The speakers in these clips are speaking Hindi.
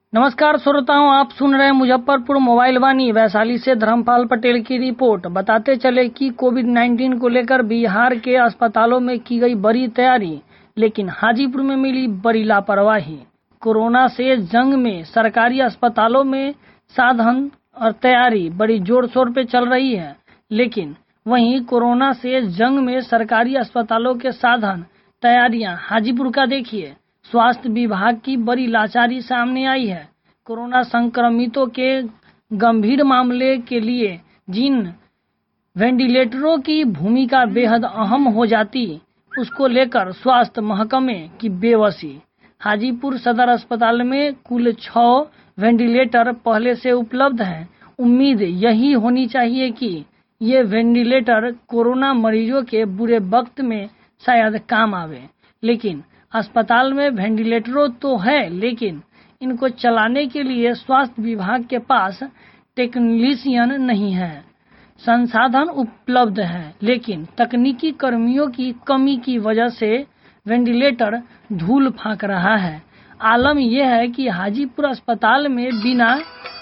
नमस्कार श्रोताओं, आप सुन रहे हैं मुजफ्फरपुर मोबाइल वाणी। वैशाली से धर्मपाल पटेल की रिपोर्ट। बताते चले कि कोविड-19 को लेकर बिहार के अस्पतालों में की गई बड़ी तैयारी, लेकिन हाजीपुर में मिली बड़ी लापरवाही। कोरोना से जंग में सरकारी अस्पतालों में साधन और तैयारी बड़ी जोर शोर पे चल रही है, लेकिन वहीं कोरोना से जंग में सरकारी अस्पतालों के साधन तैयारियां हाजीपुर का देखिए। स्वास्थ्य विभाग की बड़ी लाचारी सामने आई है। कोरोना संक्रमितों के गंभीर मामले के लिए जिन वेंटिलेटरों की भूमिका बेहद अहम हो जाती, उसको लेकर स्वास्थ्य महकमे की बेबसी। हाजीपुर सदर अस्पताल में कुल 6 वेंटिलेटर पहले से उपलब्ध हैं। उम्मीद यही होनी चाहिए कि ये वेंटिलेटर कोरोना मरीजों के बुरे वक्त में शायद काम आवे, लेकिन अस्पताल में वेंटिलेटरों तो है, लेकिन इनको चलाने के लिए स्वास्थ्य विभाग के पास टेक्नीशियन नहीं है। संसाधन उपलब्ध है, लेकिन तकनीकी कर्मियों की कमी की वजह से वेंटिलेटर धूल फांक रहा है। आलम यह है कि हाजीपुर अस्पताल में बिना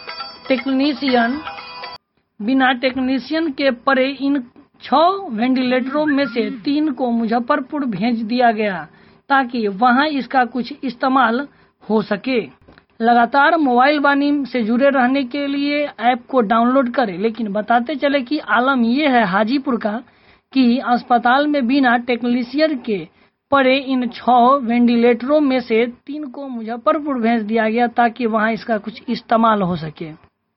टेक्नीशियन के पड़े इन 6 वेंटिलेटरों में से 3 को मुजफ्फरपुर भेज दिया गया, ताकि वहां इसका कुछ इस्तेमाल हो सके। लगातार मोबाइल वाणी से जुड़े रहने के लिए ऐप को डाउनलोड करें। लेकिन बताते चले कि आलम यह है हाजीपुर का कि अस्पताल में बिना टेक्नीशियन के पड़े इन 6 वेंटिलेटरों में से 3 को मुजफ्फरपुर भेज दिया गया, ताकि वहां इसका कुछ इस्तेमाल हो सके।